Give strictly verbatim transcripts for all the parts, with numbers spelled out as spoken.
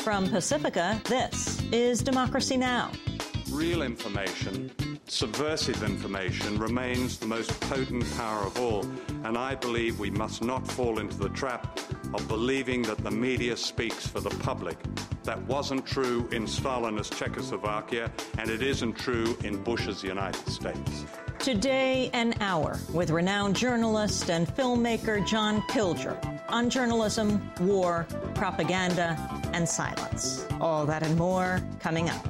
From Pacifica, this is Democracy Now! Real information, subversive information, remains the most potent power of all, and I believe we must not fall into the trap of believing that the media speaks for the public. That wasn't true in Stalinist Czechoslovakia, and it isn't true in Bush's United States. Today, an hour with renowned journalist and filmmaker John Pilger on journalism, war, propaganda, and silence. All that and more coming up.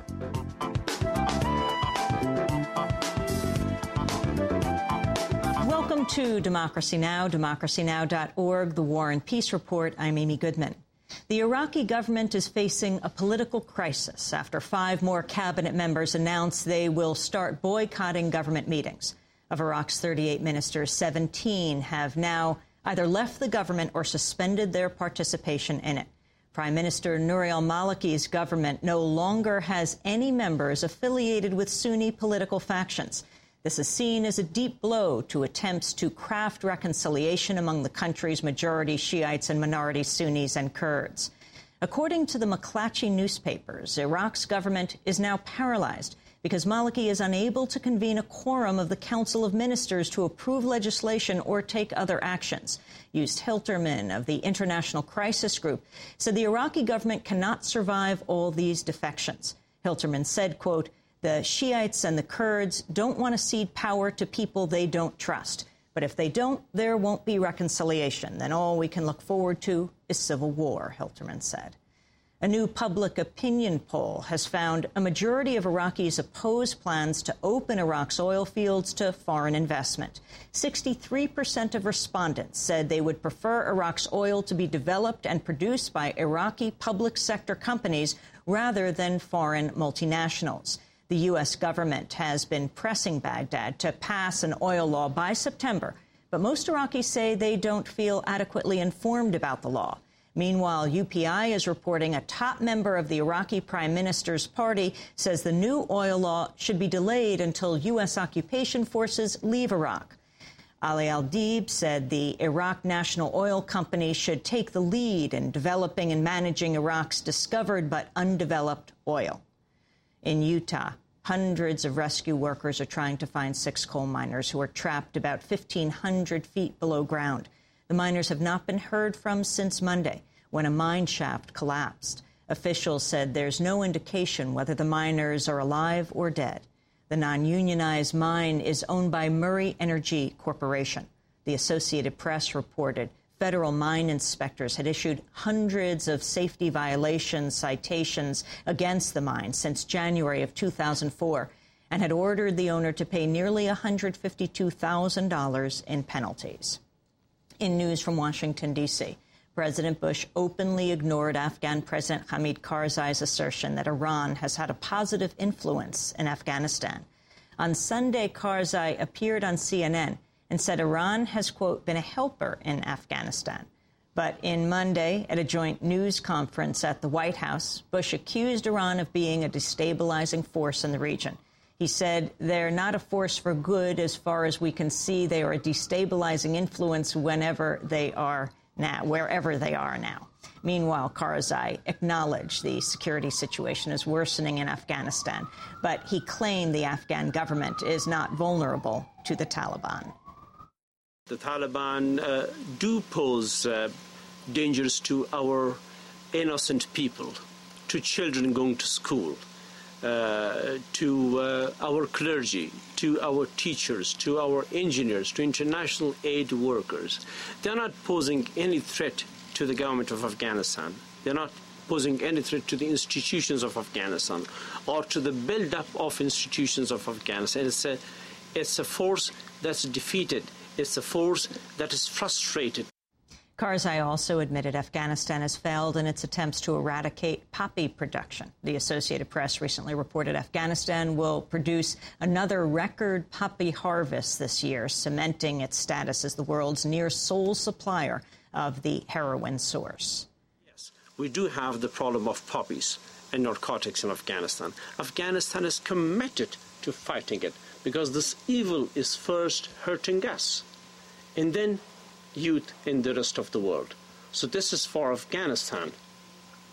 Welcome to Democracy Now!, democracy now dot org, the War and Peace Report. I'm Amy Goodman. The Iraqi government is facing a political crisis after five more cabinet members announced they will start boycotting government meetings. Of Iraq's thirty-eight ministers, seventeen have now either left the government or suspended their participation in it. Prime Minister Nouri al-Maliki's government no longer has any members affiliated with Sunni political factions. This is seen as a deep blow to attempts to craft reconciliation among the country's majority Shiites and minority Sunnis and Kurds. According to the McClatchy newspapers, Iraq's government is now paralyzed because Maliki is unable to convene a quorum of the Council of Ministers to approve legislation or take other actions. Joost Hilterman of the International Crisis Group said the Iraqi government cannot survive all these defections. Hilterman said, quote, "The Shiites and the Kurds don't want to cede power to people they don't trust. But if they don't, there won't be reconciliation. Then all we can look forward to is civil war," Hilterman said. A new public opinion poll has found a majority of Iraqis oppose plans to open Iraq's oil fields to foreign investment. sixty-three percent of respondents said they would prefer Iraq's oil to be developed and produced by Iraqi public sector companies rather than foreign multinationals. The U S government has been pressing Baghdad to pass an oil law by September, but most Iraqis say they don't feel adequately informed about the law. Meanwhile, U P I is reporting a top member of the Iraqi prime minister's party says the new oil law should be delayed until U S occupation forces leave Iraq. Ali al-Deeb said the Iraq National Oil Company should take the lead in developing and managing Iraq's discovered but undeveloped oil. In Utah, hundreds of rescue workers are trying to find six coal miners who are trapped about fifteen hundred feet below ground. The miners have not been heard from since Monday, when a mine shaft collapsed. Officials said there's no indication whether the miners are alive or dead. The non-unionized mine is owned by Murray Energy Corporation. The Associated Press reported federal mine inspectors had issued hundreds of safety violation citations against the mine since January of two thousand four and had ordered the owner to pay nearly one hundred fifty-two thousand dollars in penalties. In news from Washington, D C, President Bush openly ignored Afghan President Hamid Karzai's assertion that Iran has had a positive influence in Afghanistan. On Sunday, Karzai appeared on C N N and said Iran has, quote, been a helper in Afghanistan. But in Monday, at a joint news conference at the White House, Bush accused Iran of being a destabilizing force in the region. He said they're not a force for good as far as we can see. They are a destabilizing influence whenever they are now, wherever they are now. Meanwhile, Karzai acknowledged the security situation is worsening in Afghanistan, but he claimed the Afghan government is not vulnerable to the Taliban. The Taliban uh, do pose uh, dangers to our innocent people, to children going to school, uh, to uh, our clergy, to our teachers, to our engineers, to international aid workers. They're not posing any threat to the government of Afghanistan. They're not posing any threat to the institutions of Afghanistan or to the build-up of institutions of Afghanistan. It's a, it's a force that's defeated. It's a force that is frustrated. Karzai also admitted Afghanistan has failed in its attempts to eradicate poppy production. The Associated Press recently reported Afghanistan will produce another record poppy harvest this year, cementing its status as the world's near sole supplier of the heroin source. Yes, we do have the problem of poppies and narcotics in Afghanistan. Afghanistan is committed to fighting it because this evil is first hurting us and then youth in the rest of the world. So this is for Afghanistan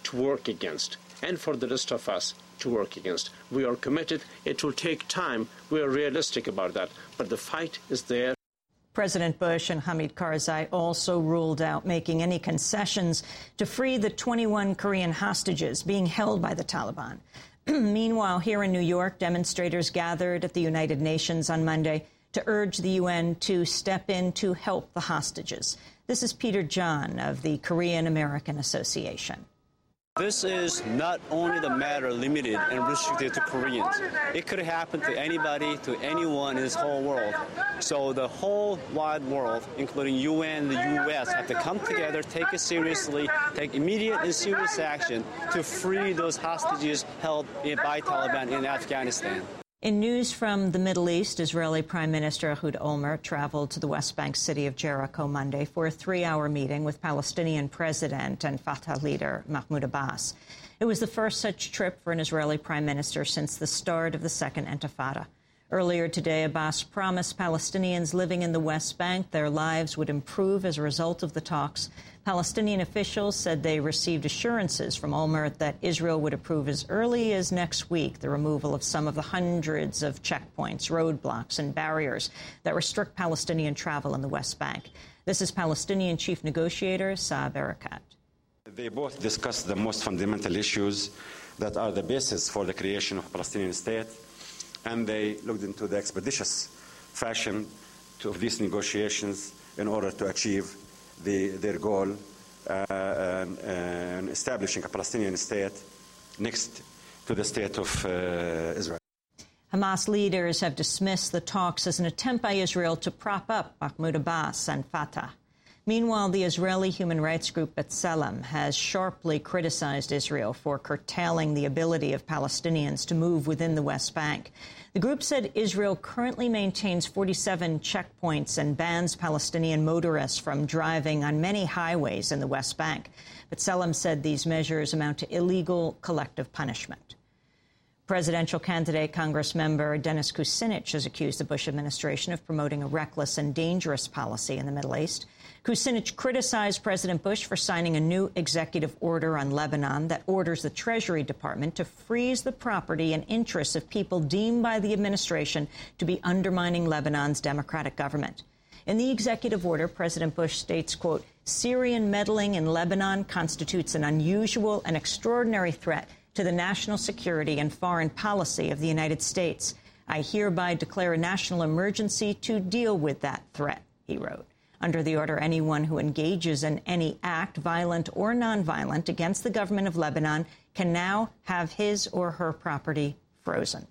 to work against, and for the rest of us to work against. We are committed. It will take time. We are realistic about that. But the fight is there. President Bush and Hamid Karzai also ruled out making any concessions to free the twenty-one Korean hostages being held by the Taliban. Meanwhile, here in New York, demonstrators gathered at the United Nations on Monday to urge the U N to step in to help the hostages. This is Peter John of the Korean American Association. This is not only the matter limited and restricted to Koreans. It could happen to anybody, to anyone in this whole world. So the whole wide world, including U N and the U S, have to come together, take it seriously, take immediate and serious action to free those hostages held by Taliban in Afghanistan. In news from the Middle East, Israeli Prime Minister Ehud Olmert traveled to the West Bank city of Jericho Monday for a three-hour meeting with Palestinian President and Fatah leader Mahmoud Abbas. It was the first such trip for an Israeli prime minister since the start of the Second Intifada. Earlier today, Abbas promised Palestinians living in the West Bank their lives would improve as a result of the talks. Palestinian officials said they received assurances from Olmert that Israel would approve as early as next week the removal of some of the hundreds of checkpoints, roadblocks and barriers that restrict Palestinian travel in the West Bank. This is Palestinian chief negotiator Saeb Erekat. They both discussed the most fundamental issues that are the basis for the creation of a Palestinian state, and they looked into the expeditious fashion to, of these negotiations in order to achieve the, their goal uh, in, in establishing a Palestinian state next to the state of uh, Israel. Hamas leaders have dismissed the talks as an attempt by Israel to prop up Mahmoud Abbas and Fatah. Meanwhile, the Israeli human rights group B'Tselem has sharply criticized Israel for curtailing the ability of Palestinians to move within the West Bank. The group said Israel currently maintains forty-seven checkpoints and bans Palestinian motorists from driving on many highways in the West Bank. B'Tselem said these measures amount to illegal collective punishment. Presidential candidate Congress member Dennis Kucinich has accused the Bush administration of promoting a reckless and dangerous policy in the Middle East. Kucinich criticized President Bush for signing a new executive order on Lebanon that orders the Treasury Department to freeze the property and interests of people deemed by the administration to be undermining Lebanon's democratic government. In the executive order, President Bush states, quote, Syrian meddling in Lebanon constitutes an unusual and extraordinary threat to the national security and foreign policy of the United States. I hereby declare a national emergency to deal with that threat, he wrote. Under the order, anyone who engages in any act, violent or nonviolent, against the government of Lebanon can now have his or her property frozen.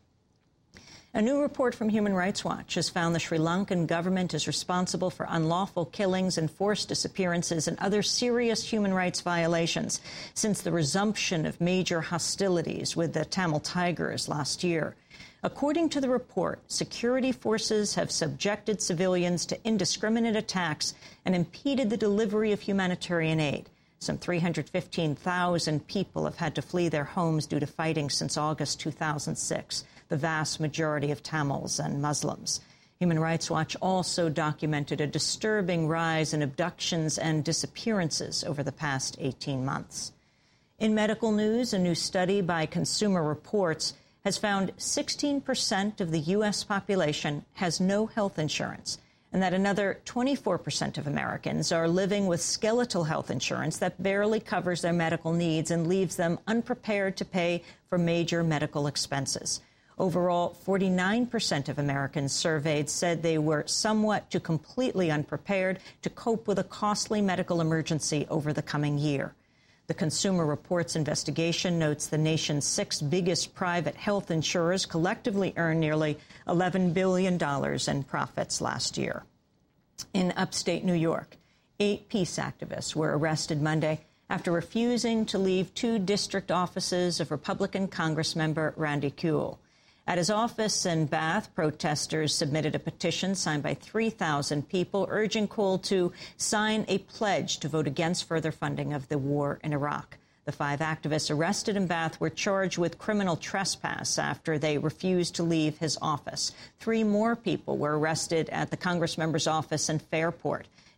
A new report from Human Rights Watch has found the Sri Lankan government is responsible for unlawful killings and forced disappearances and other serious human rights violations since the resumption of major hostilities with the Tamil Tigers last year. According to the report, security forces have subjected civilians to indiscriminate attacks and impeded the delivery of humanitarian aid. Some three hundred fifteen thousand people have had to flee their homes due to fighting since August two thousand six, the vast majority of Tamils and Muslims. Human Rights Watch also documented a disturbing rise in abductions and disappearances over the past eighteen months. In medical news, a new study by Consumer Reports has found sixteen percent of the U S population has no health insurance, and that another twenty-four percent of Americans are living with skeletal health insurance that barely covers their medical needs and leaves them unprepared to pay for major medical expenses. Overall, forty-nine percent of Americans surveyed said they were somewhat to completely unprepared to cope with a costly medical emergency over the coming year. The Consumer Reports investigation notes the nation's six biggest private health insurers collectively earned nearly eleven billion dollars in profits last year. In upstate New York, eight peace activists were arrested Monday after refusing to leave two district offices of Republican Congressmember Randy Kuehl. At his office in Bath, protesters submitted a petition signed by three thousand people urging Kuehl to sign a pledge to vote against further funding of the war in Iraq. The five activists arrested in Bath were charged with criminal trespass after they refused to leave his office. Three more people were arrested at the Congressmember's office in Fairport.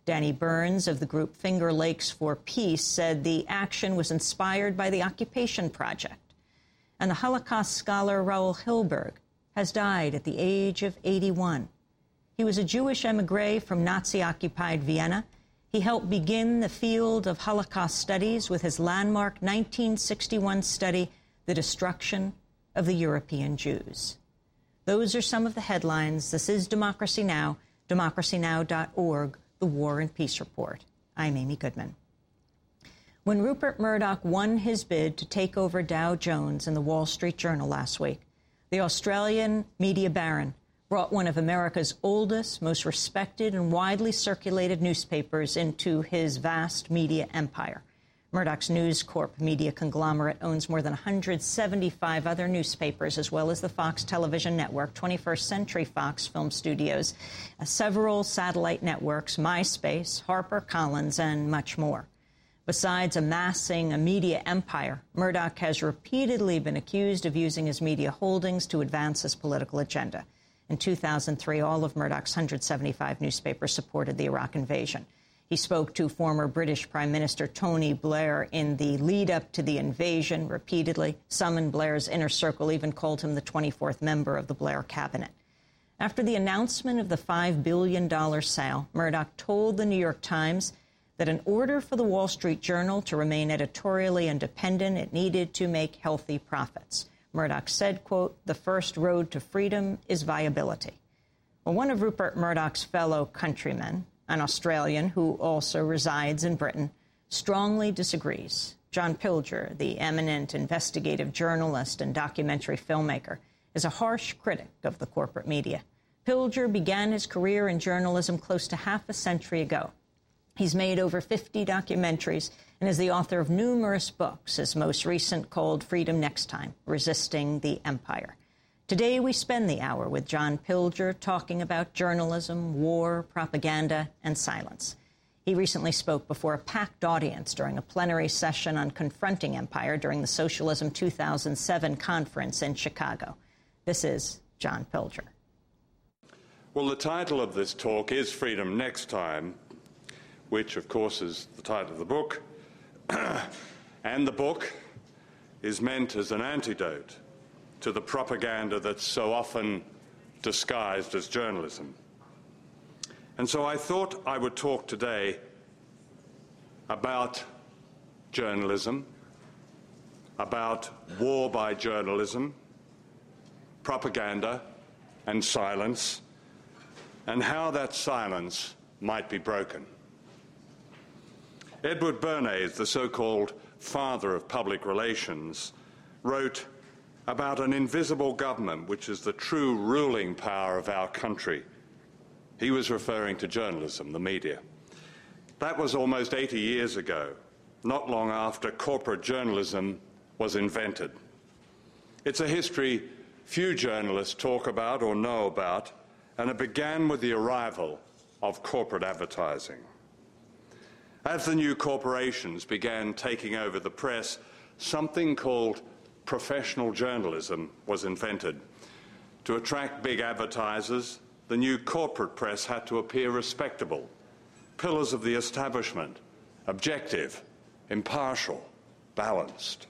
Danny Burns of the group Finger Lakes for Peace said the action was inspired by the Occupation Project. And the Holocaust scholar Raoul Hilberg has died at the age of eighty-one. He was a Jewish émigré from Nazi-occupied Vienna. He helped begin the field of Holocaust studies with his landmark nineteen sixty-one study, The Destruction of the European Jews. Those are some of the headlines. This is Democracy Now!, democracy now dot org, the War and Peace Report. I'm Amy Goodman. When Rupert Murdoch won his bid to take over Dow Jones in the Wall Street Journal last week, the Australian media baron brought one of America's oldest, most respected and widely circulated newspapers into his vast media empire. Murdoch's News Corp media conglomerate owns more than one hundred seventy-five other newspapers, as well as the Fox television network, twenty-first Century Fox Film Studios, uh, several satellite networks, MySpace, HarperCollins, and much more. Besides amassing a media empire, Murdoch has repeatedly been accused of using his media holdings to advance his political agenda. In two thousand three, all of Murdoch's one hundred seventy-five newspapers supported the Iraq invasion. He spoke to former British Prime Minister Tony Blair in the lead-up to the invasion repeatedly. Some in Blair's inner circle even called him the twenty-fourth member of the Blair cabinet. After the announcement of the five billion dollars sale, Murdoch told the New York Times that in order for the Wall Street Journal to remain editorially independent, it needed to make healthy profits. Murdoch said, quote, "The first road to freedom is viability." Well, one of Rupert Murdoch's fellow countrymen, an Australian who also resides in Britain, strongly disagrees. John Pilger, the eminent investigative journalist and documentary filmmaker, is a harsh critic of the corporate media. Pilger began his career in journalism close to half a century ago. He's made over fifty documentaries and is the author of numerous books, his most recent called Freedom Next Time, Resisting the Empire. Today, we spend the hour with John Pilger talking about journalism, war, propaganda, and silence. He recently spoke before a packed audience during a plenary session on confronting empire during the Socialism two thousand seven conference in Chicago. This is John Pilger. Well, the title of this talk is Freedom Next Time, which, of course, is the title of the book. And the book is meant as an antidote to the propaganda that's so often disguised as journalism. And so I thought I would talk today about journalism, about war by journalism, propaganda and silence, and how that silence might be broken. Edward Bernays, the so-called father of public relations, wrote about an invisible government which is the true ruling power of our country. He was referring to journalism, the media. That was almost eighty years ago, not long after corporate journalism was invented. It's a history few journalists talk about or know about, and it began with the arrival of corporate advertising. As the new corporations began taking over the press, something called professional journalism was invented. To attract big advertisers, the new corporate press had to appear respectable, pillars of the establishment, objective, impartial, balanced.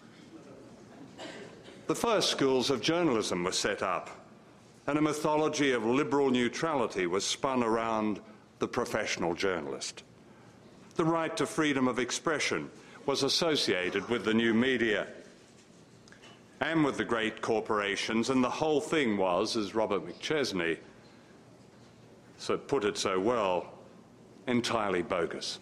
The first schools of journalism were set up, and a mythology of liberal neutrality was spun around the professional journalist. The right to freedom of expression was associated with the new media and with the great corporations, and the whole thing was, as Robert McChesney so put it so well, entirely bogus.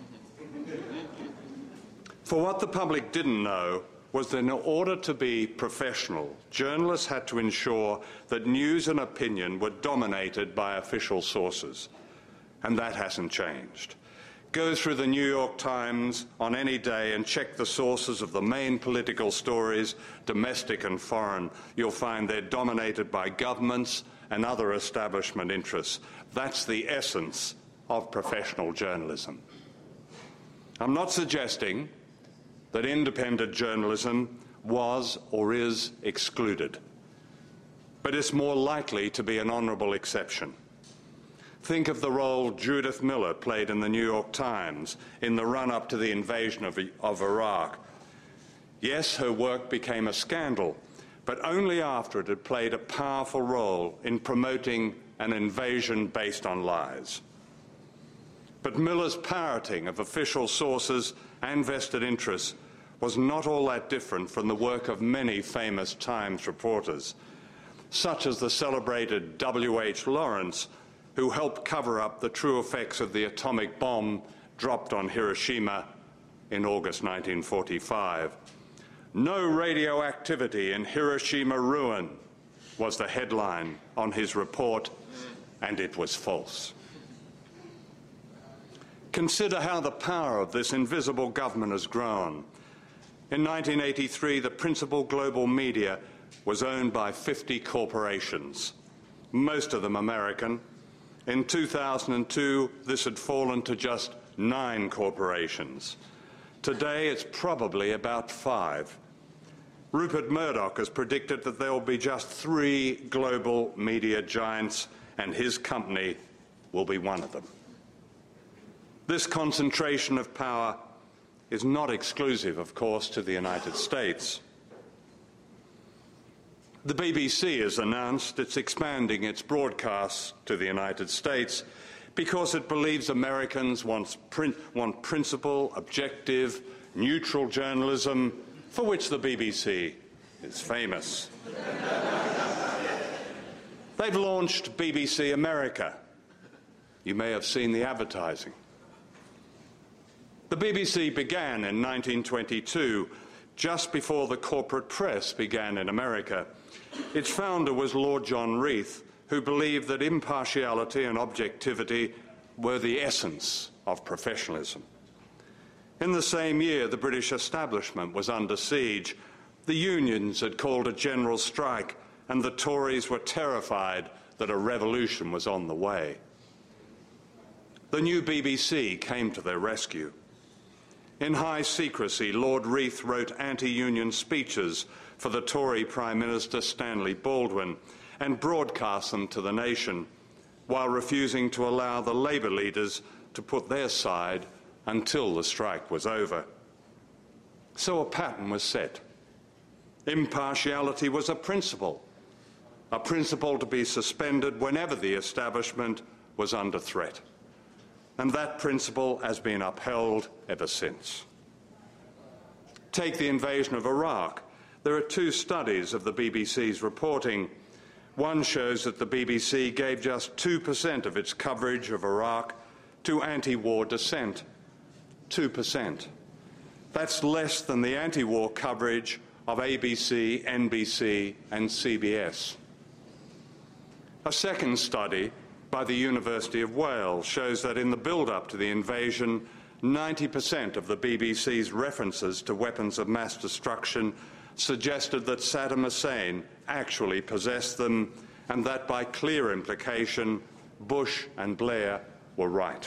For what the public didn't know was that in order to be professional, journalists had to ensure that news and opinion were dominated by official sources, and that hasn't changed. Go through the New York Times on any day and check the sources of the main political stories, domestic and foreign. You'll find they're dominated by governments and other establishment interests. That's the essence of professional journalism. I'm not suggesting that independent journalism was or is excluded, but it's more likely to be an honourable exception. Think of the role Judith Miller played in the New York Times in the run-up to the invasion of, of Iraq. Yes, her work became a scandal, but only after it had played a powerful role in promoting an invasion based on lies. But Miller's parroting of official sources and vested interests was not all that different from the work of many famous Times reporters, such as the celebrated W H Lawrence, who helped cover up the true effects of the atomic bomb dropped on Hiroshima in August nineteen forty-five. "No radioactivity in Hiroshima ruin" was the headline on his report, and it was false. Consider how the power of this invisible government has grown. In nineteen eighty-three, the principal global media was owned by fifty corporations, most of them American. In two thousand two, this had fallen to just nine corporations. Today, it's probably about five. Rupert Murdoch has predicted that there will be just three global media giants, and his company will be one of them. This concentration of power is not exclusive, of course, to the United States. The B B C has announced it's expanding its broadcasts to the United States because it believes Americans want, prin- want principled, objective, neutral journalism, for which the B B C is famous. They've launched B B C America. You may have seen the advertising. The B B C began in nineteen twenty-two, just before the corporate press began in America. Its founder was Lord John Reith, who believed that impartiality and objectivity were the essence of professionalism. In the same year, the British establishment was under siege. The unions had called a general strike, and the Tories were terrified that a revolution was on the way. The new B B C came to their rescue. In high secrecy, Lord Reith wrote anti-union speeches for the Tory Prime Minister Stanley Baldwin and broadcast them to the nation, while refusing to allow the Labour leaders to put their side until the strike was over. So a pattern was set. Impartiality was a principle, a principle to be suspended whenever the establishment was under threat. And that principle has been upheld ever since. Take the invasion of Iraq. There are two studies of the B B C's reporting. One shows that the B B C gave just two percent of its coverage of Iraq to anti-war dissent. two percent. That's less than the anti-war coverage of A B C, N B C and C B S. A second study by the University of Wales shows that in the build-up to the invasion, ninety percent of the B B C's references to weapons of mass destruction suggested that Saddam Hussein actually possessed them, and that by clear implication, Bush and Blair were right.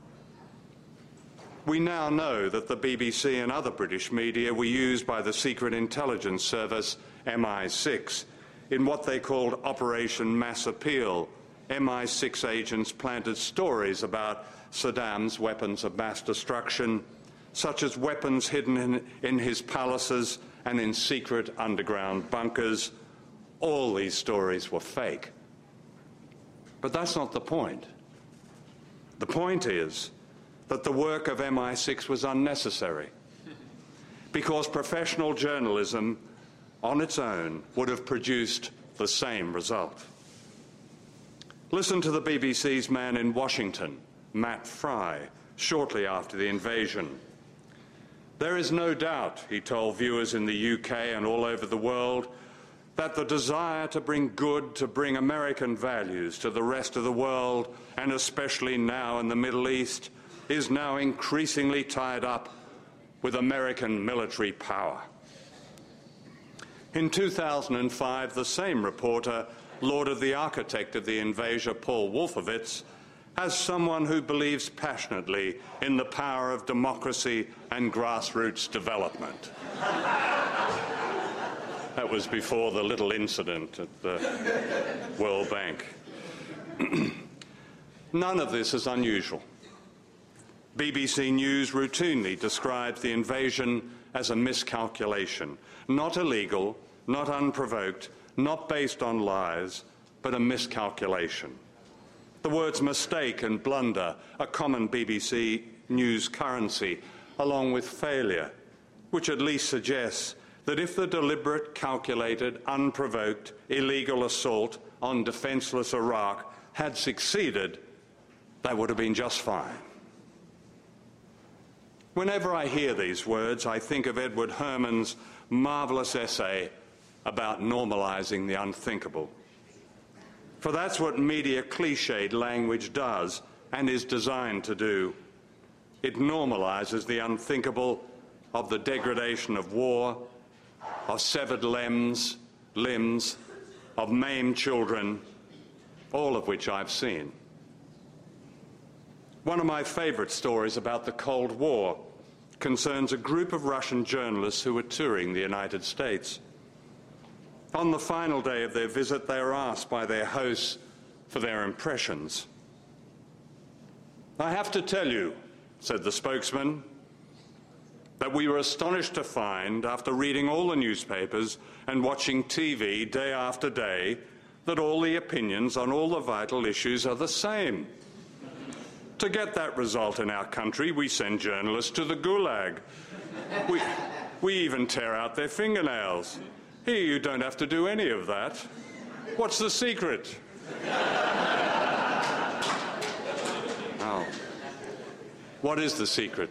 We now know that the B B C and other British media were used by the Secret Intelligence Service, M I six, in what they called Operation Mass Appeal. M I six agents planted stories about Saddam's weapons of mass destruction, such as weapons hidden in, in his palaces and in secret underground bunkers. All these stories were fake. But that's not the point. The point is that the work of M I six was unnecessary, because professional journalism on its own would have produced the same result. Listen to the B B C's man in Washington, Matt Fry, shortly after the invasion. There is no doubt, he told viewers in the U K and all over the world, that the desire to bring good, to bring American values to the rest of the world, and especially now in the Middle East, is now increasingly tied up with American military power. In two thousand five, the same reporter lauded the architect of the invasion, Paul Wolfowitz, as someone who believes passionately in the power of democracy and grassroots development. That was before the little incident at the World Bank. None of this is unusual. B B C News routinely describes the invasion as a miscalculation, not illegal, not unprovoked, not based on lies, but a miscalculation. The words mistake and blunder are common B B C News currency, along with failure, which at least suggests that if the deliberate, calculated, unprovoked, illegal assault on defenceless Iraq had succeeded, that would have been just fine. Whenever I hear these words, I think of Edward Herman's marvelous essay about normalizing the unthinkable. For that's what media cliched language does and is designed to do. It normalizes the unthinkable of the degradation of war, of severed limbs, limbs, of maimed children, all of which I've seen. One of my favorite stories about the Cold War concerns a group of Russian journalists who were touring the United States. On the final day of their visit, they were asked by their hosts for their impressions. "I have to tell you," said the spokesman, "that we were astonished to find, after reading all the newspapers and watching T V day after day, that all the opinions on all the vital issues are the same. To get that result in our country, we send journalists to the Gulag. We, we even tear out their fingernails. Here you don't have to do any of that. What's the secret?" Oh. What is the secret?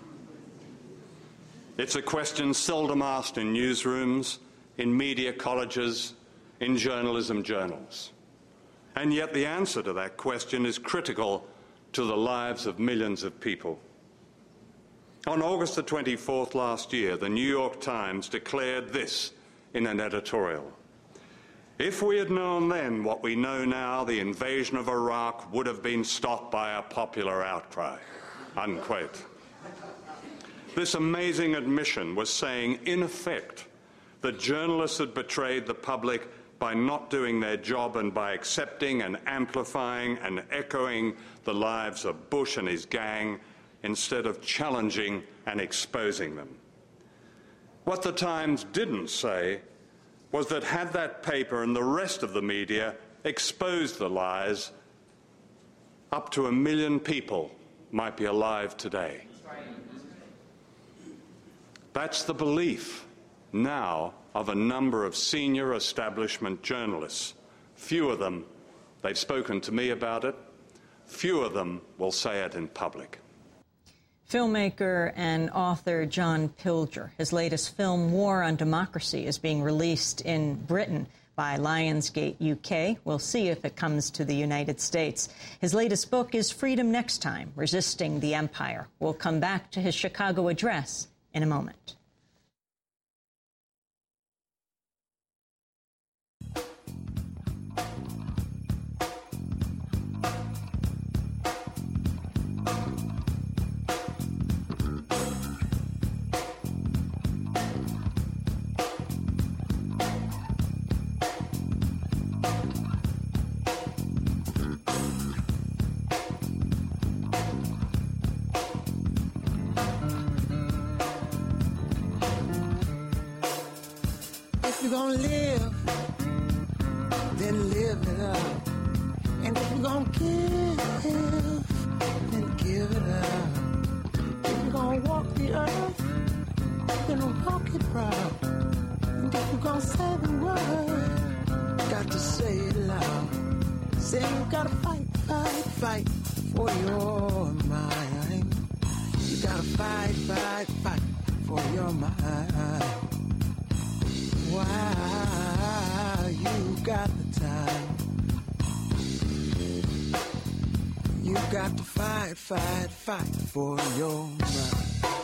It's a question seldom asked in newsrooms, in media colleges, in journalism journals. And yet the answer to that question is critical to the lives of millions of people. On August the twenty-fourth last year, the New York Times declared this in an editorial: "If we had known then what we know now, the invasion of Iraq would have been stopped by a popular outcry." Unquote. This amazing admission was saying, in effect, that journalists had betrayed the public by not doing their job and by accepting and amplifying and echoing the lives of Bush and his gang instead of challenging and exposing them. What the Times didn't say was that had that paper and the rest of the media exposed the lies, up to a million people might be alive today. That's the belief now of a number of senior establishment journalists. Few of them, they've spoken to me about it, few of them will say it in public. Filmmaker and author John Pilger. His latest film, War on Democracy, is being released in Britain by Lionsgate U K. We'll see if it comes to the United States. His latest book is Freedom Next Time, Resisting the Empire. We'll come back to his Chicago address in a moment. If you're gonna live, then live it up. And if you're gonna give, then give it up. If you're gonna walk the earth, then walk it proud. And if you're gonna say the word, got to say it loud. Say you gotta fight, fight, fight for your mind. You gotta fight, fight, fight for your mind. While you got the time, you got to fight, fight, fight for your mind.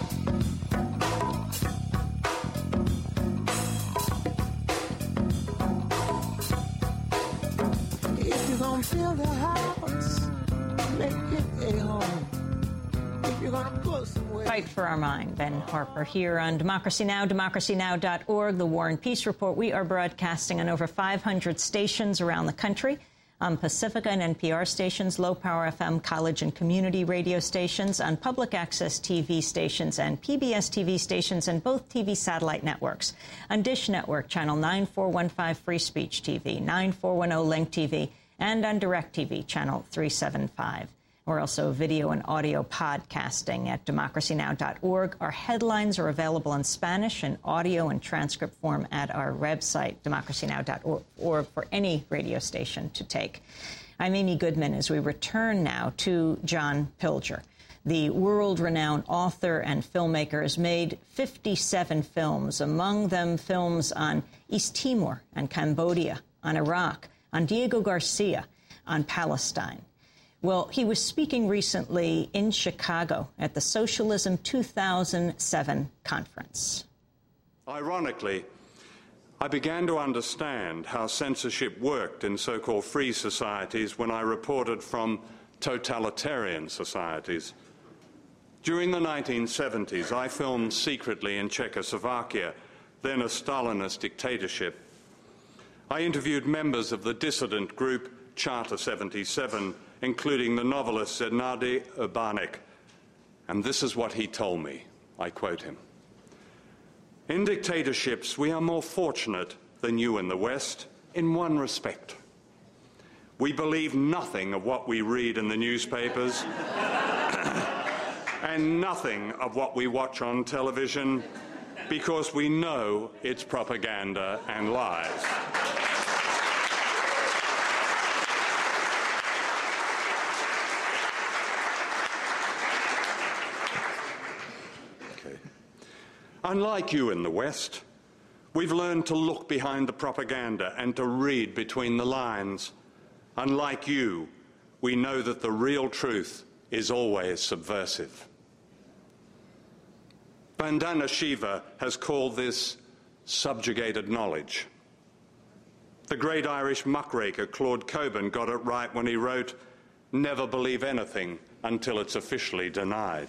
If you're gonna build a house, make it a home. If you're gonna go somewhere. Fight for our mind. Ben Harper here on Democracy Now!, democracy now dot org, the War and Peace Report. We are broadcasting on over five hundred stations around the country. on Pacifica and N P R stations, low-power F M college and community radio stations, on public access T V stations and P B S T V stations and both T V satellite networks, on Dish Network, channel nine four one five Free Speech T V, nine four one zero Link T V, and on DirecTV, channel three seventy-five. We're also video and audio podcasting at democracy now dot org. Our headlines are available in Spanish in audio and transcript form at our website, democracy now dot org, for any radio station to take. I'm Amy Goodman as we return now to John Pilger. The world-renowned author and filmmaker has made fifty-seven films, among them films on East Timor, on Cambodia, on Iraq, on Diego Garcia, on Palestine. Well, he was speaking recently in Chicago at the Socialism two thousand seven conference. Ironically, I began to understand how censorship worked in so-called free societies when I reported from totalitarian societies. During the nineteen seventies, I filmed secretly in Czechoslovakia, then a Stalinist dictatorship. I interviewed members of the dissident group Charter seventy-seven, including the novelist Zdeněk Urbánek. And this is what he told me. I quote him. In dictatorships, we are more fortunate than you in the West in one respect. We believe nothing of what we read in the newspapers and nothing of what we watch on television because we know it's propaganda and lies. Unlike you in the West, we've learned to look behind the propaganda and to read between the lines. Unlike you, we know that the real truth is always subversive. Vandana Shiva has called this subjugated knowledge. The great Irish muckraker Claude Coburn got it right when he wrote, "Never believe anything until it's officially denied."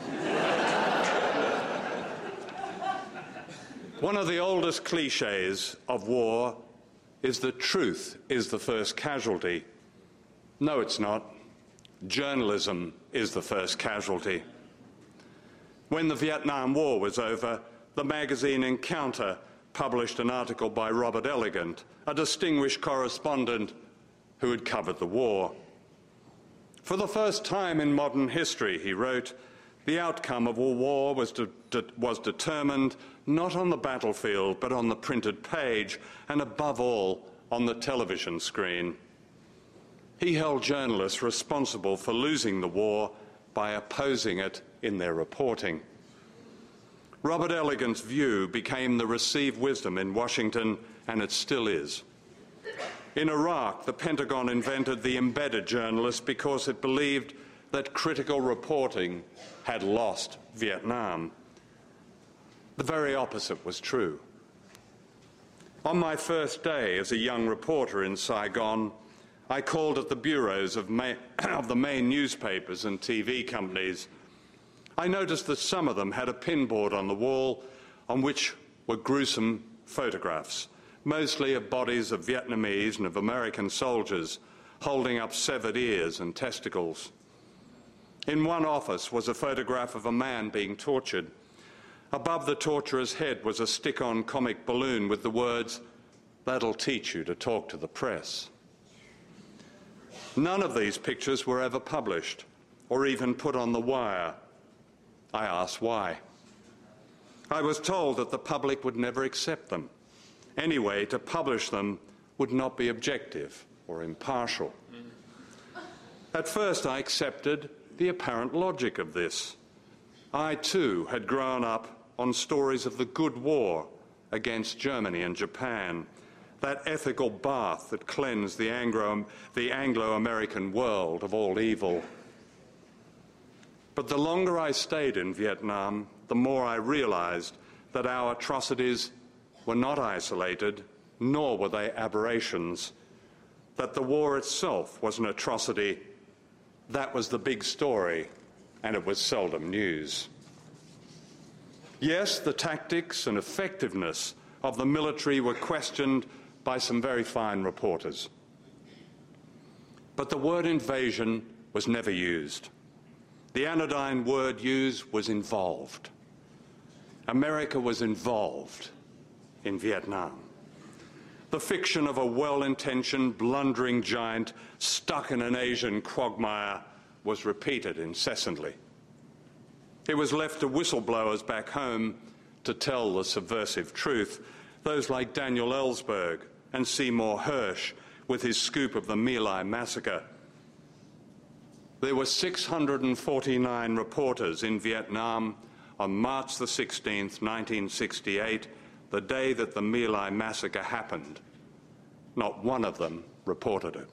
One of the oldest cliches of war is that truth is the first casualty. No, it's not. Journalism is the first casualty. When the Vietnam War was over, the magazine Encounter published an article by Robert Elegant, a distinguished correspondent who had covered the war. For the first time in modern history, he wrote, the outcome of a war was, de de was determined not on the battlefield, but on the printed page, and above all, on the television screen. He held journalists responsible for losing the war by opposing it in their reporting. Robert Elegant's view became the received wisdom in Washington, and it still is. In Iraq, the Pentagon invented the embedded journalist because it believed that critical reporting had lost Vietnam. The very opposite was true. On my first day as a young reporter in Saigon, I called at the bureaus of, of the main newspapers and T V companies. I noticed that some of them had a pinboard on the wall on which were gruesome photographs, mostly of bodies of Vietnamese and of American soldiers holding up severed ears and testicles. In one office was a photograph of a man being tortured. Above the torturer's head was a stick-on comic balloon with the words, "That'll teach you to talk to the press." None of these pictures were ever published or even put on the wire. I asked why. I was told that the public would never accept them. Anyway, to publish them would not be objective or impartial. At first, I accepted the apparent logic of this. I, too, had grown up on stories of the good war against Germany and Japan, that ethical bath that cleansed the Anglo, the Anglo-American world of all evil. But the longer I stayed in Vietnam, the more I realized that our atrocities were not isolated, nor were they aberrations, that the war itself was an atrocity. That was the big story, and it was seldom news. Yes, the tactics and effectiveness of the military were questioned by some very fine reporters. But the word invasion was never used. The anodyne word used was involved. America was involved in Vietnam. The fiction of a well-intentioned, blundering giant stuck in an Asian quagmire was repeated incessantly. It was left to whistleblowers back home to tell the subversive truth, those like Daniel Ellsberg and Seymour Hersh with his scoop of the My Lai massacre. There were six hundred forty-nine reporters in Vietnam on March the sixteenth, nineteen sixty-eight, the day that the My Lai massacre happened. Not one of them reported it.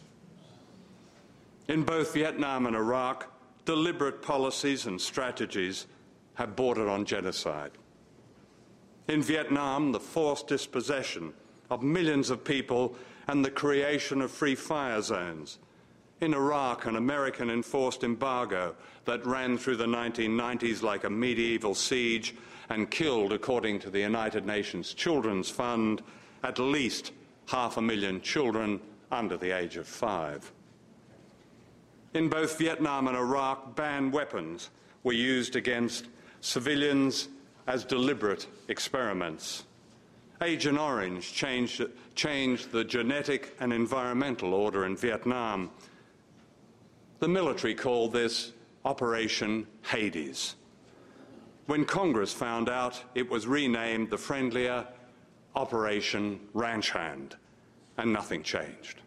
In both Vietnam and Iraq, deliberate policies and strategies have bordered on genocide. In Vietnam, the forced dispossession of millions of people and the creation of free fire zones. In Iraq, an American enforced embargo that ran through the nineteen nineties like a medieval siege and killed, according to the United Nations Children's Fund, at least half a million children under the age of five. In both Vietnam and Iraq, banned weapons were used against civilians as deliberate experiments. Agent Orange changed, changed the genetic and environmental order in Vietnam. The military called this Operation Hades. When Congress found out, it was renamed the friendlier Operation Ranch Hand, and nothing changed.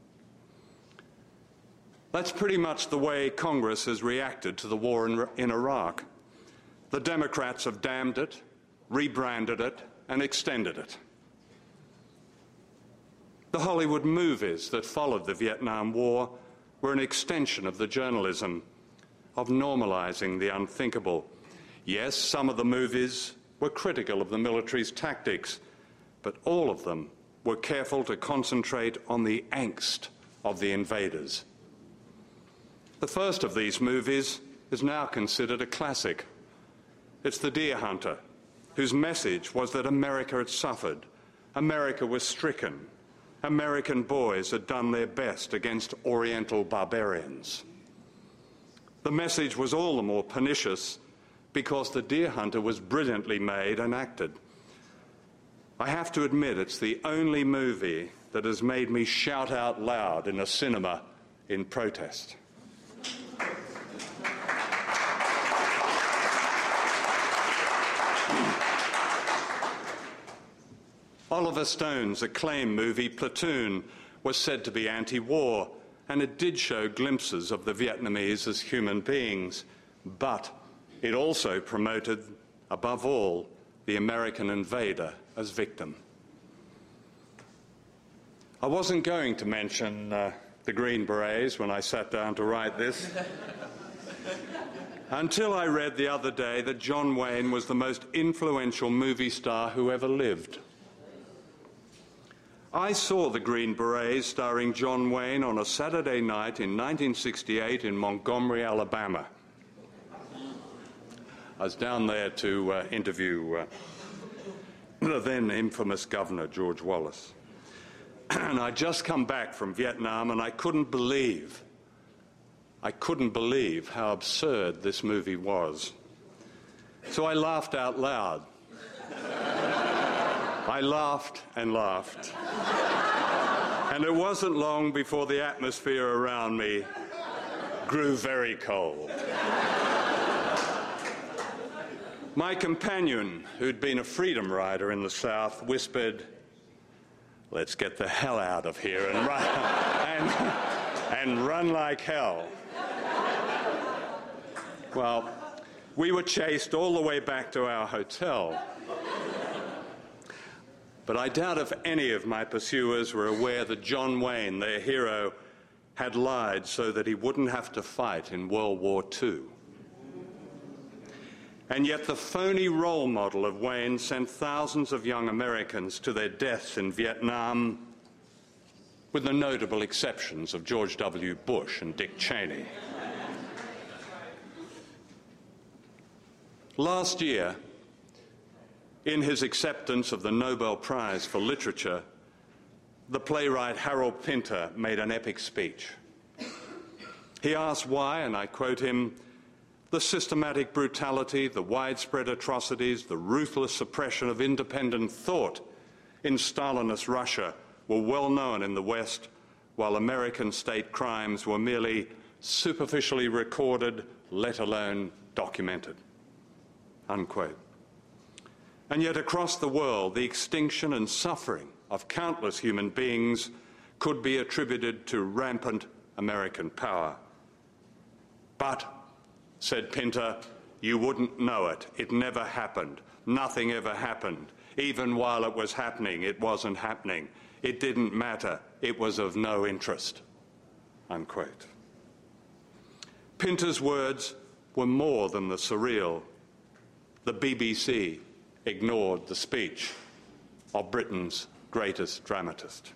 That's pretty much the way Congress has reacted to the war in, in Iraq. The Democrats have damned it, rebranded it, and extended it. The Hollywood movies that followed the Vietnam War were an extension of the journalism of normalizing the unthinkable. Yes, some of the movies were critical of the military's tactics, but all of them were careful to concentrate on the angst of the invaders. The first of these movies is now considered a classic. It's The Deer Hunter, whose message was that America had suffered, America was stricken, American boys had done their best against Oriental barbarians. The message was all the more pernicious because The Deer Hunter was brilliantly made and acted. I have to admit it's the only movie that has made me shout out loud in a cinema in protest. Oliver Stone's acclaimed movie Platoon was said to be anti-war, and it did show glimpses of the Vietnamese as human beings, but it also promoted, above all, the American invader as victim. I wasn't going to mention uh, the Green Berets when I sat down to write this, until I read the other day that John Wayne was the most influential movie star who ever lived. I saw the Green Berets starring John Wayne on a Saturday night in nineteen sixty-eight in Montgomery, Alabama. I was down there to uh, interview uh, the then infamous Governor, George Wallace. And I'd just come back from Vietnam, and I couldn't believe, I couldn't believe how absurd this movie was. So I laughed out loud. I laughed and laughed. And it wasn't long before the atmosphere around me grew very cold. My companion, who'd been a freedom rider in the South, whispered, "Let's get the hell out of here and run, and, and run like hell." Well, we were chased all the way back to our hotel. But I doubt if any of my pursuers were aware that John Wayne, their hero, had lied so that he wouldn't have to fight in World War Two. And yet the phony role model of Wayne sent thousands of young Americans to their deaths in Vietnam, with the notable exceptions of George W. Bush and Dick Cheney. Last year, in his acceptance of the Nobel Prize for Literature, the playwright Harold Pinter made an epic speech. He asked why, and I quote him, "The systematic brutality, the widespread atrocities, the ruthless suppression of independent thought in Stalinist Russia were well known in the West, while American state crimes were merely superficially recorded, let alone documented." Unquote. And yet across the world, the extinction and suffering of countless human beings could be attributed to rampant American power. But, said Pinter, you wouldn't know it. It never happened. Nothing ever happened. Even while it was happening, it wasn't happening. It didn't matter. It was of no interest. Unquote. Pinter's words were more than the surreal. The B B C ignored the speech of Britain's greatest dramatist.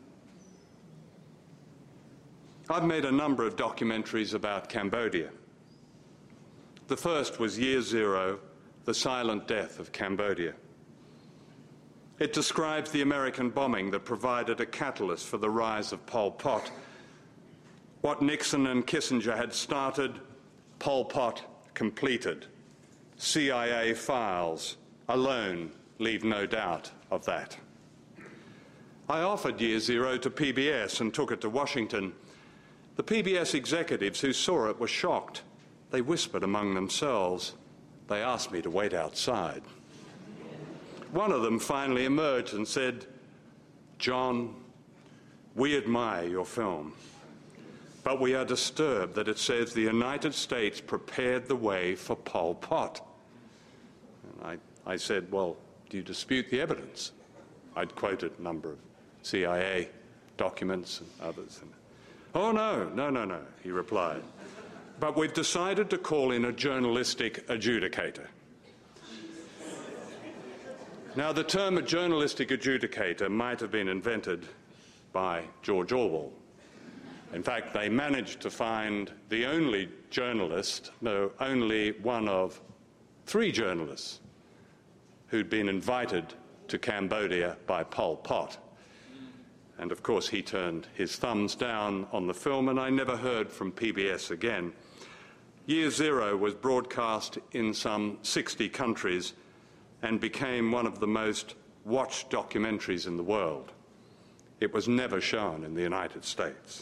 I've made a number of documentaries about Cambodia. The first was Year Zero, The Silent Death of Cambodia. It describes the American bombing that provided a catalyst for the rise of Pol Pot. What Nixon and Kissinger had started, Pol Pot completed. C I A files alone leave no doubt of that. I offered Year Zero to P B S and took it to Washington. The P B S executives who saw it were shocked. They whispered among themselves. They asked me to wait outside. One of them finally emerged and said, "John, we admire your film, but we are disturbed that it says the United States prepared the way for Pol Pot." And I, I said, "Well, do you dispute the evidence?" I'd quoted a number of C I A documents and others. And, "Oh, no, no, no, no," he replied. "But we've decided to call in a journalistic adjudicator." Now, the term a journalistic adjudicator might have been invented by George Orwell. In fact, they managed to find the only journalist, no, only one of three journalists who'd been invited to Cambodia by Pol Pot. And of course, he turned his thumbs down on the film, and I never heard from P B S again. Year Zero was broadcast in some sixty countries and became one of the most watched documentaries in the world. It was never shown in the United States.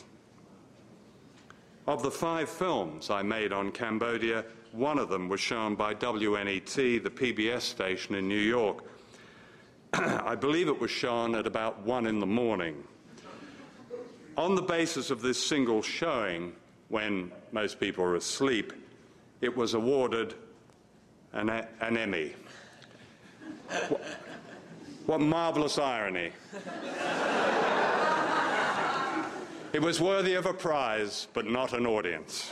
Of the five films I made on Cambodia, one of them was shown by W N E T, the P B S station in New York. I believe it was shown at about one in the morning. On the basis of this single showing, when most people were asleep, it was awarded an, an Emmy. What, what marvelous irony. It was worthy of a prize, but not an audience.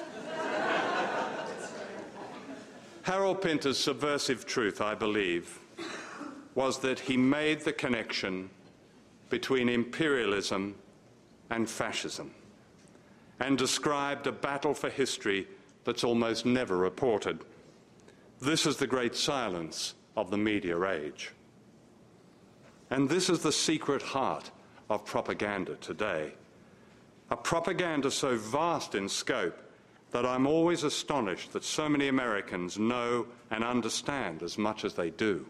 Harold Pinter's subversive truth, I believe, was that he made the connection between imperialism and fascism and described a battle for history that's almost never reported. This is the great silence of the media age. And this is the secret heart of propaganda today. A propaganda so vast in scope that I'm always astonished that so many Americans know and understand as much as they do.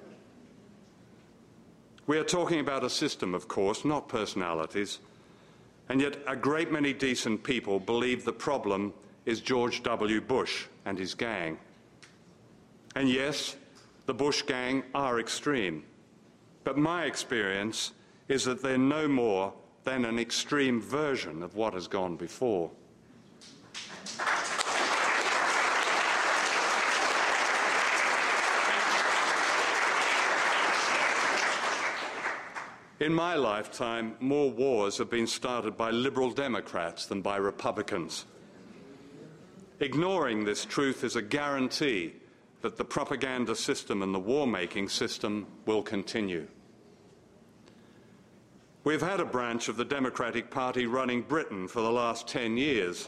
We are talking about a system, of course, not personalities, and yet a great many decent people believe the problem is George W. Bush and his gang. And yes, the Bush gang are extreme, but my experience is that they're no more than an extreme version of what has gone before. In my lifetime, more wars have been started by Liberal Democrats than by Republicans. Ignoring this truth is a guarantee that the propaganda system and the war-making system will continue. We've had a branch of the Democratic Party running Britain for the last ten years.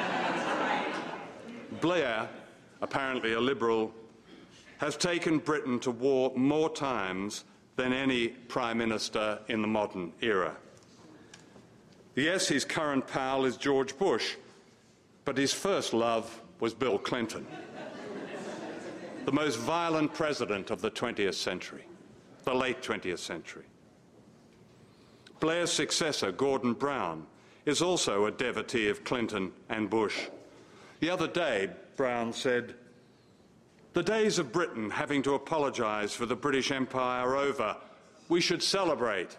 Blair, apparently a Liberal, has taken Britain to war more times than any Prime Minister in the modern era. Yes, his current pal is George Bush, But his first love was Bill Clinton, the most violent president of the twentieth century, the late twentieth century. Blair's successor, Gordon Brown, is also a devotee of Clinton and Bush. The other day, Brown said, "The days of Britain having to apologise for the British Empire are over. We should celebrate."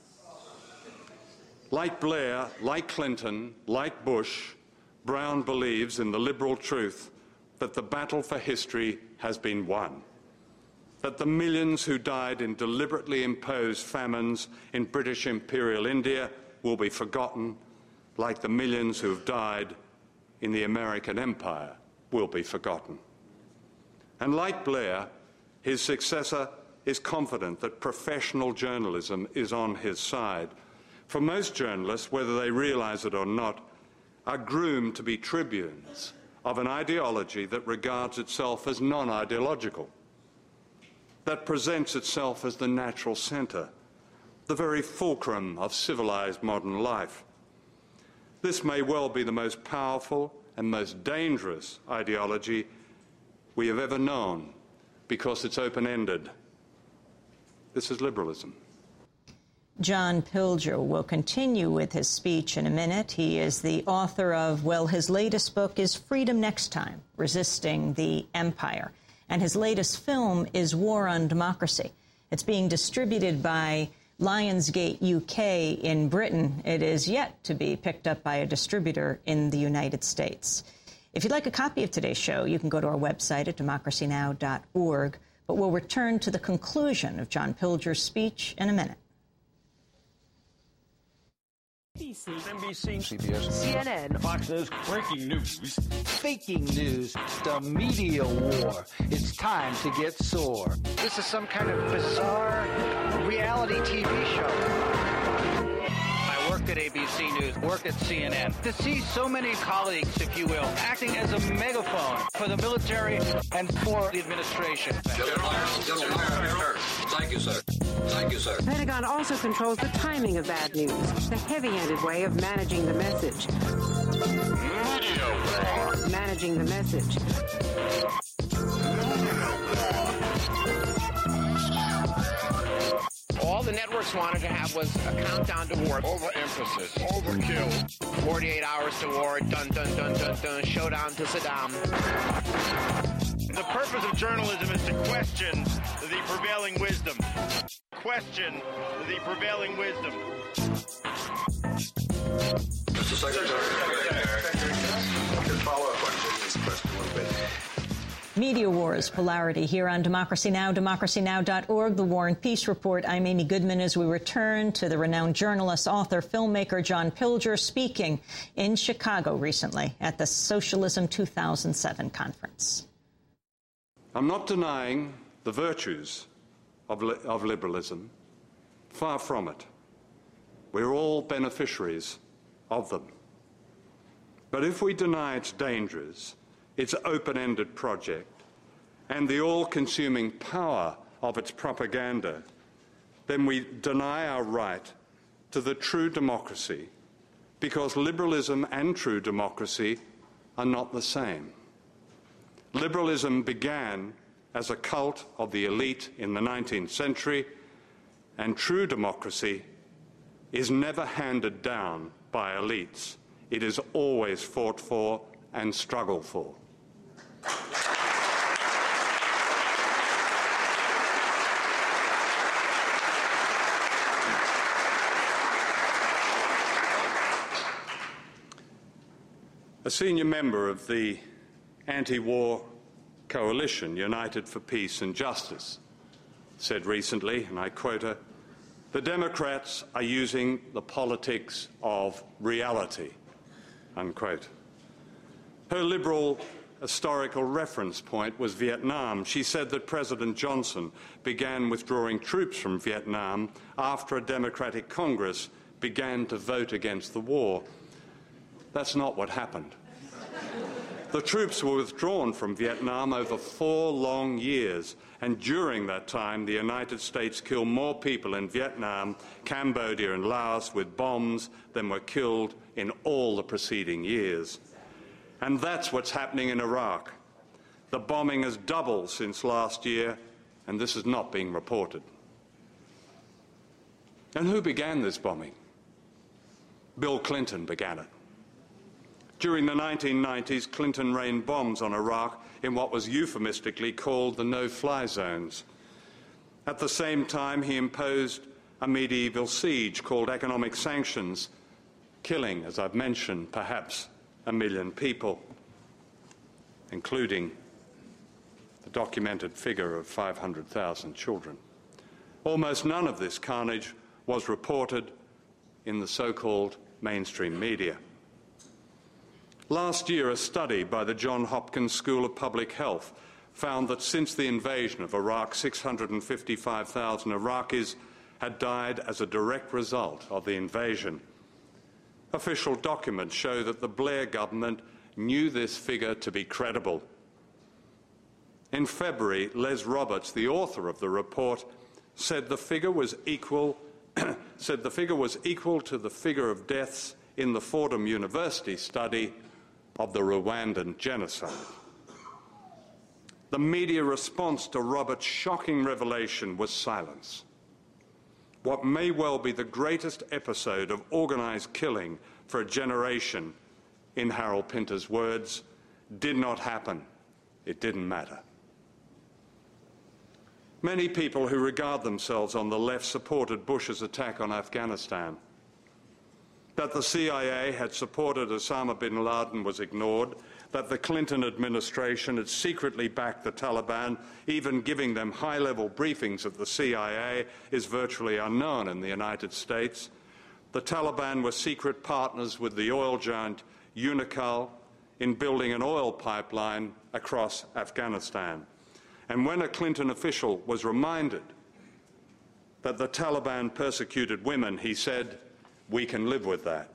Like Blair, like Clinton, like Bush, Brown believes in the liberal truth that the battle for history has been won, that the millions who died in deliberately imposed famines in British Imperial India will be forgotten, like the millions who have died in the American Empire will be forgotten. And like Blair, his successor is confident that professional journalism is on his side. For most journalists, whether they realise it or not, are groomed to be tribunes of an ideology that regards itself as non-ideological, that presents itself as the natural centre, the very fulcrum of civilised modern life. This may well be the most powerful and most dangerous ideology we have ever known, because it's open-ended. This is liberalism. John Pilger will continue with his speech in a minute. He is the author of, well, his latest book is Freedom Next Time, Resisting the Empire. And his latest film is War on Democracy. It's being distributed by Lionsgate U K in Britain. It is yet to be picked up by a distributor in the United States. If you'd like a copy of today's show, you can go to our website at democracy now dot org. But we'll return to the conclusion of John Pilger's speech in a minute. N B C, C B S, C N N, Fox News, breaking news, faking news, the media war. It's time to get sore. This is some kind of bizarre reality T V show. I worked at A B C News, worked at C N N. To see so many colleagues, if you will, acting as a megaphone for the military and for the administration. General Myers, General Myers. Thank you, sir. Thank you, sir. The Pentagon also controls the timing of bad news, the heavy-handed way of managing the message. Media. Managing the message. All the networks wanted to have was a countdown to war. Overemphasis. Overkill. forty-eight hours to war. Dun, dun, dun, dun, dun. Showdown to Saddam. The purpose of journalism is to question the prevailing wisdom. Question the prevailing wisdom. Mister Secretary, can follow up on Jimmy's question a little bit. Media Wars, Polarity, here on Democracy Now!, democracy now dot org, the War and Peace Report. I'm Amy Goodman as we return to the renowned journalist, author, filmmaker John Pilger speaking in Chicago recently at the Socialism two thousand seven conference. I'm not denying the virtues of, li- of liberalism. Far from it. We're all beneficiaries of them. But if we deny its dangers, its open-ended project, and the all-consuming power of its propaganda, then we deny our right to the true democracy, because liberalism and true democracy are not the same. Liberalism began as a cult of the elite in the nineteenth century, and true democracy is never handed down by elites. It is always fought for and struggled for. A senior member of the anti-war coalition, United for Peace and Justice, said recently, and I quote her, "The Democrats are using the politics of reality," unquote. Her liberal historical reference point was Vietnam. She said that President Johnson began withdrawing troops from Vietnam after a Democratic Congress began to vote against the war. That's not what happened. The troops were withdrawn from Vietnam over four long years, and during that time, the United States killed more people in Vietnam, Cambodia, and Laos with bombs than were killed in all the preceding years. And that's what's happening in Iraq. The bombing has doubled since last year, and this is not being reported. And who began this bombing? Bill Clinton began it. During the nineteen nineties, Clinton rained bombs on Iraq in what was euphemistically called the no-fly zones. At the same time, he imposed a medieval siege called economic sanctions, killing, as I've mentioned, perhaps a million people, including the documented figure of five hundred thousand children. Almost none of this carnage was reported in the so-called mainstream media. Last year, a study by the Johns Hopkins School of Public Health found that since the invasion of Iraq, six hundred fifty-five thousand Iraqis had died as a direct result of the invasion. Official documents show that the Blair government knew this figure to be credible. In February, Les Roberts, the author of the report, said the figure was equal said the figure was equal to the figure of deaths in the Fordham University study of the Rwandan genocide. The media response to Roberts' shocking revelation was silence. What may well be the greatest episode of organised killing for a generation, in Harold Pinter's words, did not happen. It didn't matter. Many people who regard themselves on the left supported Bush's attack on Afghanistan. That the C I A had supported Osama bin Laden was ignored, that the Clinton administration had secretly backed the Taliban, even giving them high-level briefings at the C I A, is virtually unknown in the United States. The Taliban were secret partners with the oil giant Unocal in building an oil pipeline across Afghanistan. And when a Clinton official was reminded that the Taliban persecuted women, he said, "We can live with that."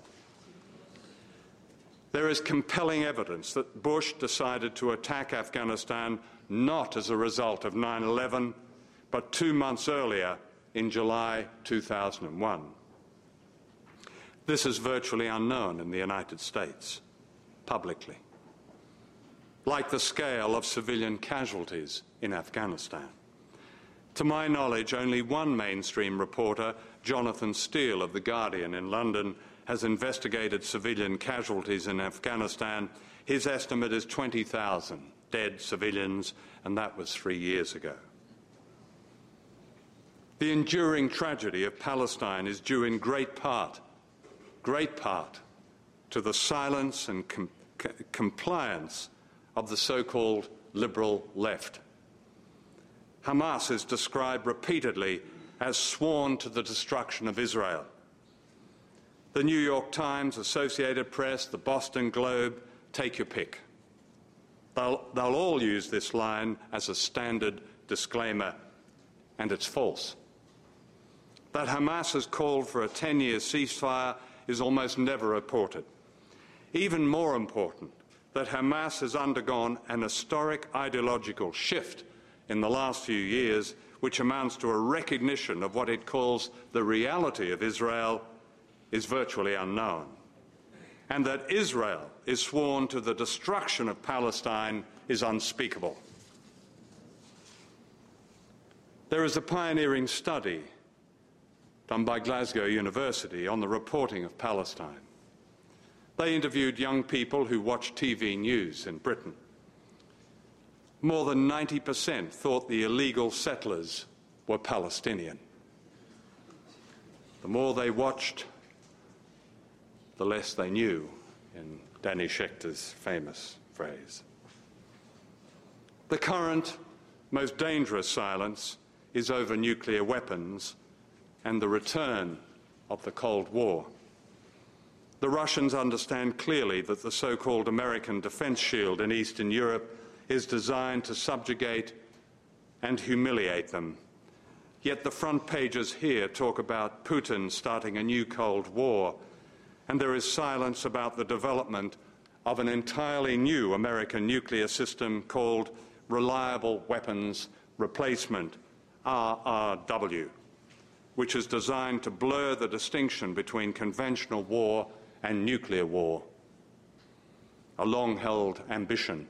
There is compelling evidence that Bush decided to attack Afghanistan not as a result of nine eleven, but two months earlier in July two thousand one. This is virtually unknown in the United States, publicly, like the scale of civilian casualties in Afghanistan. To my knowledge, only one mainstream reporter, Jonathan Steele of The Guardian in London, has investigated civilian casualties in Afghanistan. His estimate is twenty thousand dead civilians, and that was three years ago. The enduring tragedy of Palestine is due in great part, great part, to the silence and com- compliance of the so-called liberal left. Hamas is described repeatedly as sworn to the destruction of Israel. The New York Times, Associated Press, the Boston Globe, take your pick. They'll, they'll all use this line as a standard disclaimer, and it's false. That Hamas has called for a ten-year ceasefire is almost never reported. Even more important, that Hamas has undergone an historic ideological shift in the last few years, which amounts to a recognition of what it calls the reality of Israel, is virtually unknown. And that Israel is sworn to the destruction of Palestine is unspeakable. There is a pioneering study done by Glasgow University on the reporting of Palestine. They interviewed young people who watch T V news in Britain. More than ninety percent thought the illegal settlers were Palestinian. The more they watched, the less they knew, in Danny Schechter's famous phrase. The current, most dangerous silence is over nuclear weapons and the return of the Cold War. The Russians understand clearly that the so-called American defense shield in Eastern Europe is designed to subjugate and humiliate them. Yet the front pages here talk about Putin starting a new Cold War, and there is silence about the development of an entirely new American nuclear system called Reliable Weapons Replacement, R R W, which is designed to blur the distinction between conventional war and nuclear war. a long-held ambition.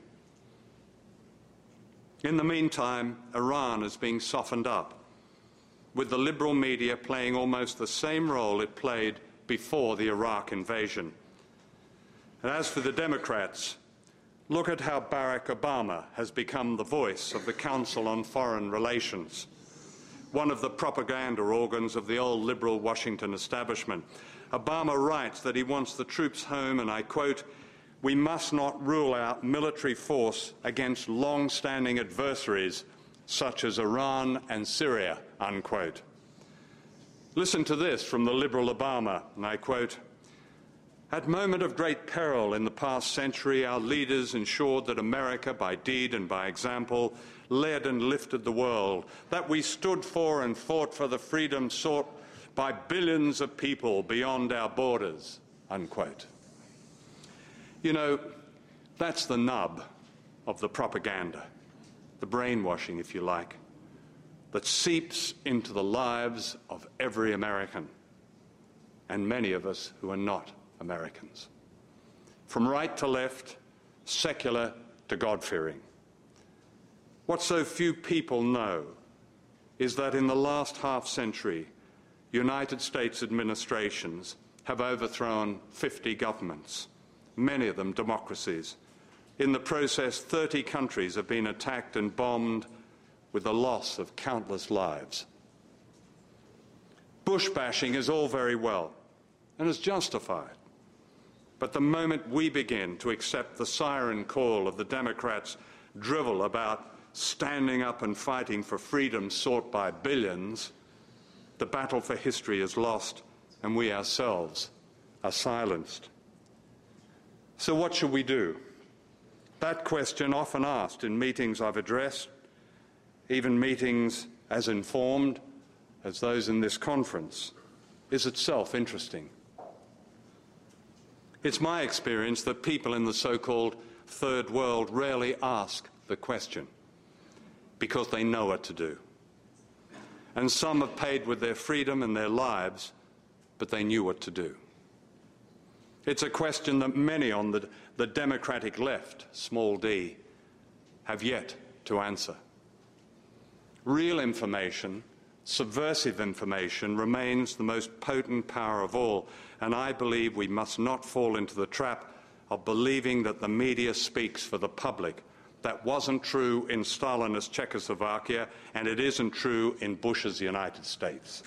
In the meantime, Iran is being softened up, with the liberal media playing almost the same role it played before the Iraq invasion. And as for the Democrats, look at how Barack Obama has become the voice of the Council on Foreign Relations, one of the propaganda organs of the old liberal Washington establishment. Obama writes that he wants the troops home, and I quote, "We must not rule out military force against long-standing adversaries such as Iran and Syria," unquote. Listen to this from the liberal Obama, and I quote, "At moment of great peril in the past century, our leaders ensured that America, by deed and by example, led and lifted the world, that we stood for and fought for the freedom sought by billions of people beyond our borders," unquote. You know, that's the nub of the propaganda, the brainwashing, if you like, that seeps into the lives of every American, and many of us who are not Americans. From right to left, secular to God-fearing. What so few people know is that in the last half-century, United States administrations have overthrown fifty governments, many of them democracies. In the process, thirty countries have been attacked and bombed with the loss of countless lives. Bush bashing is all very well and is justified. But the moment we begin to accept the siren call of the Democrats' drivel about standing up and fighting for freedom sought by billions, the battle for history is lost and we ourselves are silenced. So what should we do? That question, often asked in meetings I've addressed, even meetings as informed as those in this conference, is itself interesting. It's my experience that people in the so-called third world rarely ask the question because they know what to do. And some have paid with their freedom and their lives, but they knew what to do. It's a question that many on the, the democratic left, small d, have yet to answer. Real information, subversive information, remains the most potent power of all, and I believe we must not fall into the trap of believing that the media speaks for the public. That wasn't true in Stalinist Czechoslovakia, and it isn't true in Bush's United States.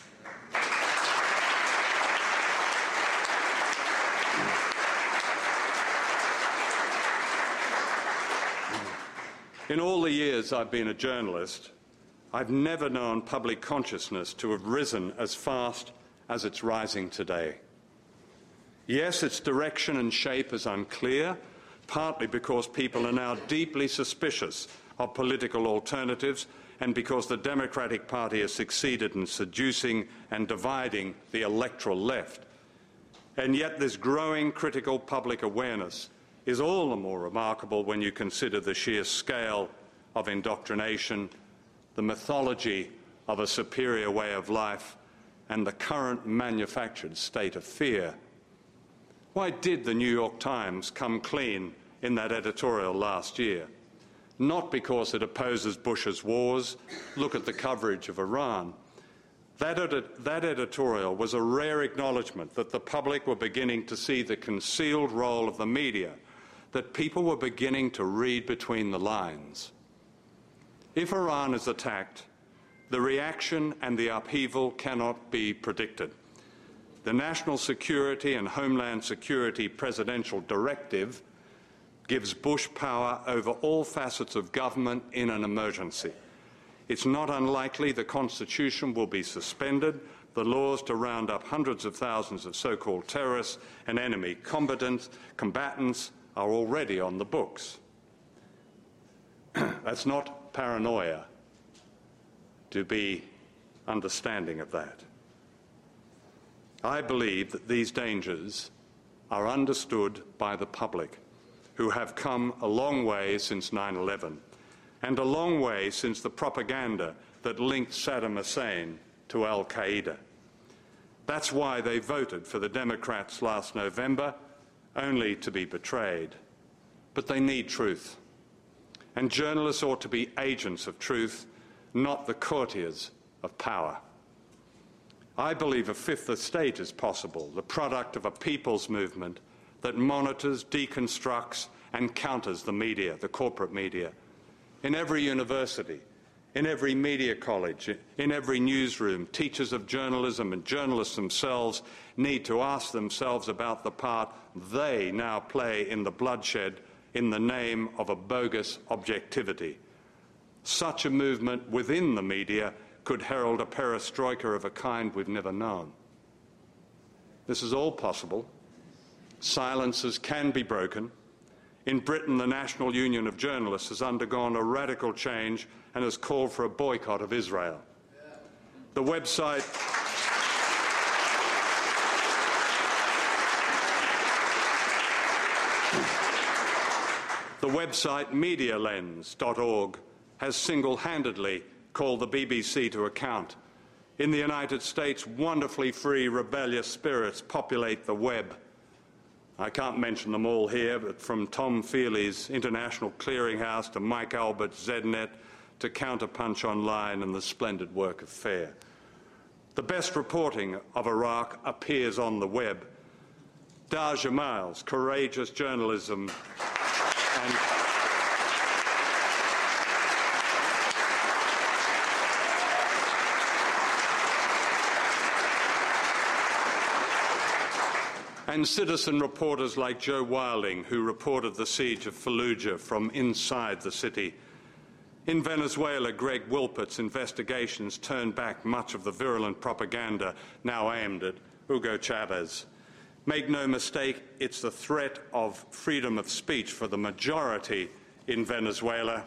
In all the years I've been a journalist, I've never known public consciousness to have risen as fast as it's rising today. Yes, its direction and shape is unclear, partly because people are now deeply suspicious of political alternatives and because the Democratic Party has succeeded in seducing and dividing the electoral left. And yet this growing critical public awareness is all the more remarkable when you consider the sheer scale of indoctrination, the mythology of a superior way of life, and the current manufactured state of fear. Why did the New York Times come clean in that editorial last year? Not because it opposes Bush's wars. Look at the coverage of Iran. That, edi- that editorial was a rare acknowledgement that the public were beginning to see the concealed role of the media, that people were beginning to read between the lines. If Iran is attacked, the reaction and the upheaval cannot be predicted. The National Security and Homeland Security Presidential Directive gives Bush power over all facets of government in an emergency. It's not unlikely the Constitution will be suspended, the laws to round up hundreds of thousands of so-called terrorists and enemy combatants, combatants are already on the books. That's not paranoia to be understanding of that. I believe that these dangers are understood by the public, who have come a long way since nine eleven, and a long way since the propaganda that linked Saddam Hussein to al-Qaeda. That's why they voted for the Democrats last November, only to be betrayed. but they need truth. And journalists ought to be agents of truth, not the courtiers of power. I believe a fifth estate is possible, the product of a people's movement that monitors, deconstructs, and counters the media, the corporate media. In every university, in every media college, in every newsroom, teachers of journalism and journalists themselves need to ask themselves about the part they now play in the bloodshed in the name of a bogus objectivity. Such a movement within the media could herald a perestroika of a kind we've never known. This is all possible. Silences can be broken. In Britain, the National Union of Journalists has undergone a radical change and has called for a boycott of Israel. The website The website media lens dot org has single-handedly called the B B C to account. In the United States, wonderfully free, rebellious spirits populate the web. I can't mention them all here, but from Tom Feely's International Clearinghouse to Mike Albert's ZedNet to Counterpunch Online and the splendid work of FAIR. The best reporting of Iraq appears on the web. Dar Jamal's courageous journalism and and citizen reporters like Joe Wilding, who reported the siege of Fallujah from inside the city. In Venezuela, Greg Wilpert's investigations turned back much of the virulent propaganda now aimed at Hugo Chavez. Make no mistake, it's the threat of freedom of speech for the majority in Venezuela.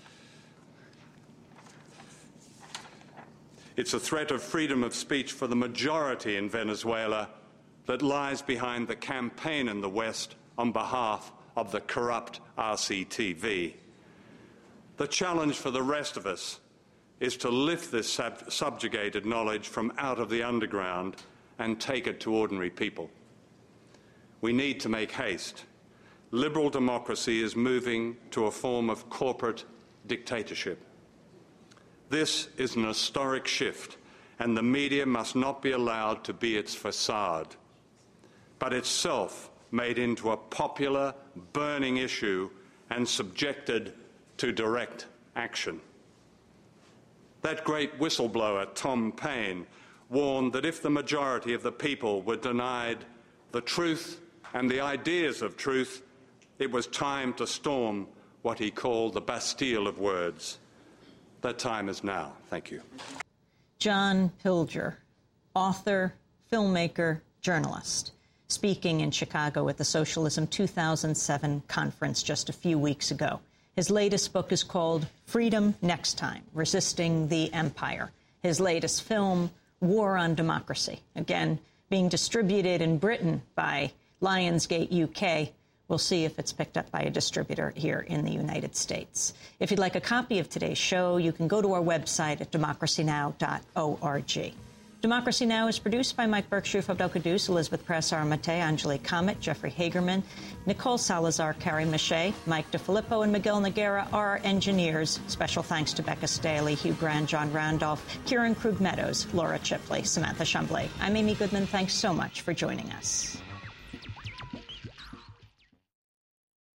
It's a threat of freedom of speech for the majority in Venezuela that lies behind the campaign in the West on behalf of the corrupt R C T V. The challenge for the rest of us is to lift this sub subjugated knowledge from out of the underground and take it to ordinary people. We need to make haste. Liberal democracy is moving to a form of corporate dictatorship. This is an historic shift, and the media must not be allowed to be its facade, but itself made into a popular, burning issue and subjected to direct action. That great whistleblower, Tom Paine, warned that if the majority of the people were denied the truth and the ideas of truth, it was time to storm what he called the Bastille of words. That time is now. Thank you. John Pilger, author, filmmaker, journalist, speaking in Chicago at the Socialism two thousand seven conference just a few weeks ago. His latest book is called Freedom Next Time, Resisting the Empire. His latest film, War on Democracy, again, being distributed in Britain by Lionsgate U K. We'll see if it's picked up by a distributor here in the United States. If you'd like a copy of today's show, you can go to our website at democracy now dot org. Democracy Now! Is produced by Mike Berkshire, Fabio Cadus, Elizabeth Press, Aramate, Angelique Comet, Jeffrey Hagerman, Nicole Salazar, Carrie Mache, Mike DeFilippo, and Miguel Noguera are our engineers. Special thanks to Becca Staley, Hugh Brand, John Randolph, Kieran Krug Meadows, Laura Chipley, Samantha Shumbley. I'm Amy Goodman. Thanks so much for joining us.